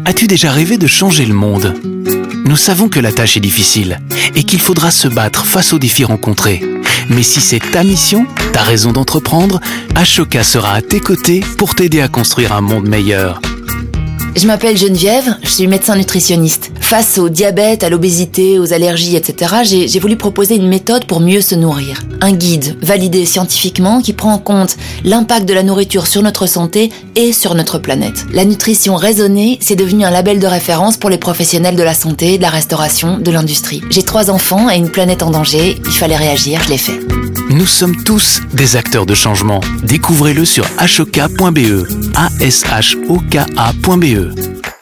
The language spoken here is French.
As-tu déjà rêvé de changer le monde ? Nous savons que la tâche est difficile et qu'il faudra se battre face aux défis rencontrés. Mais si c'est ta mission, ta raison d'entreprendre, Ashoka sera à tes côtés pour t'aider à construire un monde meilleur. Je m'appelle Geneviève, je suis médecin nutritionniste. Face au diabète, à l'obésité, aux allergies, etc., j'ai voulu proposer une méthode pour mieux se nourrir. Un guide validé scientifiquement qui prend en compte l'impact de la nourriture sur notre santé et sur notre planète. La nutrition raisonnée, c'est devenu un label de référence pour les professionnels de la santé, de la restauration, de l'industrie. J'ai 3 enfants et une planète en danger, il fallait réagir, je l'ai fait. Nous sommes tous des acteurs de changement. Découvrez-le sur ashoka.be, ashoka.be.